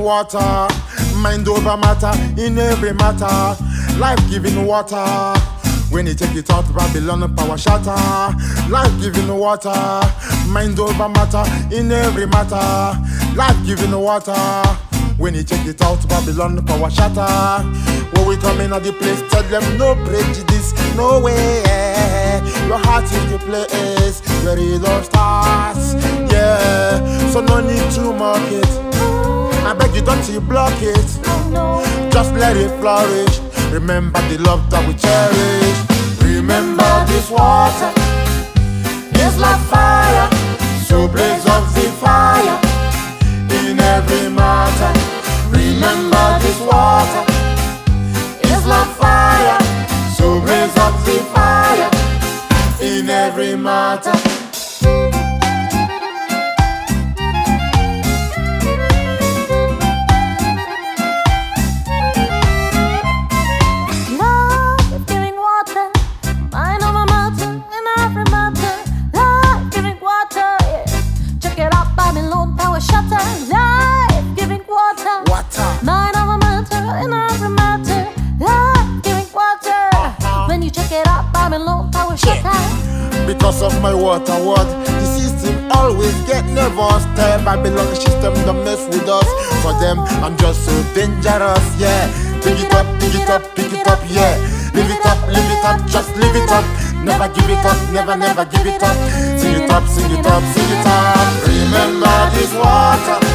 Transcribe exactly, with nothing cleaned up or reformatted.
water, mind over matter in every matter. Life-giving water. When you take it out, Babylon power shatter. Life-giving water, mind over matter in every matter. Life-giving water. When you check it out, Babylon power shatter. When we come in at the place, tell them no prejudice, no way. Your heart is the place where it all starts. Yeah, so no need to mock it. I beg you don't you block it. Just let it flourish. Remember the love that we cherish. Remember this water is like fire, so blaze up the fire in every matter. Remember this water is like fire, so blaze up the fire in every matter. Life-giving water, Water. mind over matter in every matter. Life-giving water. Uh-huh. When you check it out, Babylon power shatter. Because of my water word, the system always get nervous. Tell Babylon the system don't mess with us. For them, I'm just so dangerous, yeah. Pick it up, pick it up, pick it up, yeah. Live it up, live it up, just live it up. Never give it up, never, never give it up. Sing it up, sing it up, sing it up. Remember this water